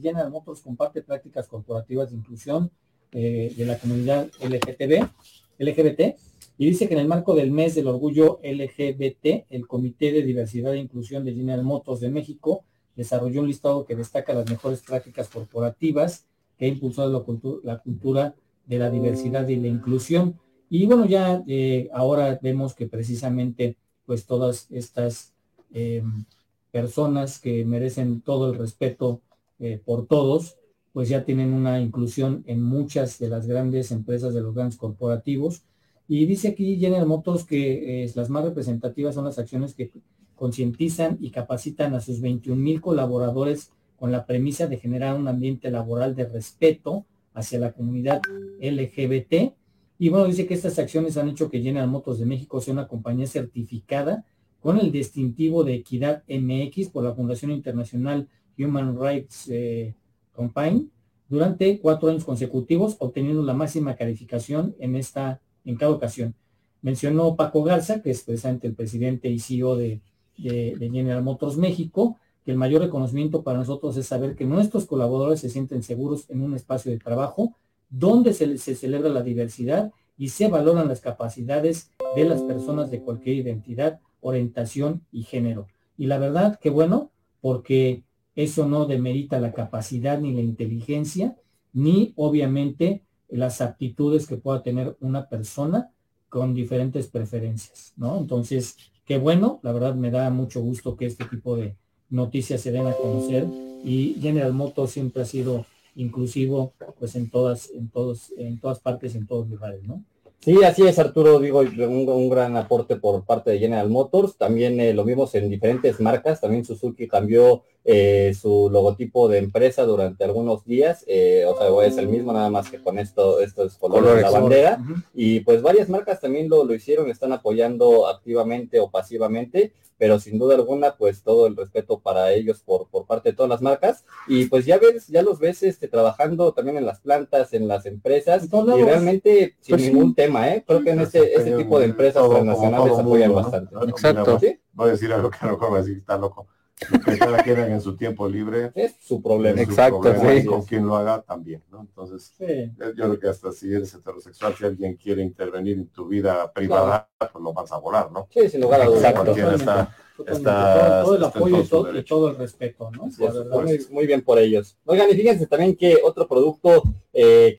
General Motors comparte prácticas corporativas de inclusión de la comunidad LGBT, y dice que en el marco del mes del orgullo LGBT, el Comité de Diversidad e Inclusión de General Motors de México desarrolló un listado que destaca las mejores prácticas corporativas que ha impulsado la cultura de la diversidad y la inclusión. Y bueno, ya ahora vemos que precisamente pues todas estas personas que merecen todo el respeto por todos, pues ya tienen una inclusión en muchas de las grandes empresas de los grandes corporativos. Y dice aquí General Motors que las más representativas son las acciones que concientizan y capacitan a sus 21,000 colaboradores con la premisa de generar un ambiente laboral de respeto hacia la comunidad LGBT. Y bueno, dice que estas acciones han hecho que General Motors de México sea una compañía certificada con el distintivo de Equidad MX por la Fundación Internacional Human Rights Campaign durante 4 años consecutivos, obteniendo la máxima calificación en cada ocasión. Mencionó Paco Garza, que es precisamente el presidente y CEO de General Motors México, que el mayor reconocimiento para nosotros es saber que nuestros colaboradores se sienten seguros en un espacio de trabajo donde se celebra la diversidad y se valoran las capacidades de las personas de cualquier identidad, orientación y género. Y la verdad, que bueno, porque eso no demerita la capacidad ni la inteligencia, ni obviamente las aptitudes que pueda tener una persona con diferentes preferencias, ¿no? Entonces, qué bueno, la verdad me da mucho gusto que este tipo de noticias se den a conocer, y General Motors siempre ha sido inclusivo pues en todas partes, en todos lugares, ¿no? Sí, así es, Arturo, digo, un gran aporte por parte de General Motors. También lo vimos en diferentes marcas. También Suzuki cambió su logotipo de empresa durante algunos días, o sea, es el mismo, nada más que con estos colores de la bandera. Y pues varias marcas también lo hicieron, están apoyando activamente o pasivamente, pero sin duda alguna, pues todo el respeto para ellos por parte de todas las marcas. Y pues ya los ves trabajando también en las plantas, en las empresas, y realmente sin pues ningún tema, creo que en este tipo de empresas transnacionales apoyan bastante. Exacto. Mira, voy a decir algo que a lo mejor va a decir que está loco. Lo que cada quien haga en su tiempo libre es su problema. Exacto, problema, sí. y con quien lo haga también, ¿no? Entonces, sí, yo creo que hasta si eres heterosexual, si alguien quiere intervenir en tu vida privada, pues lo vas a volar, ¿no? Sí, sin lugar a dudas. Cualquiera está todo el apoyo en todo su y todo el respeto, ¿no? Sí, muy bien por ellos. Oigan, y fíjense también que otro producto que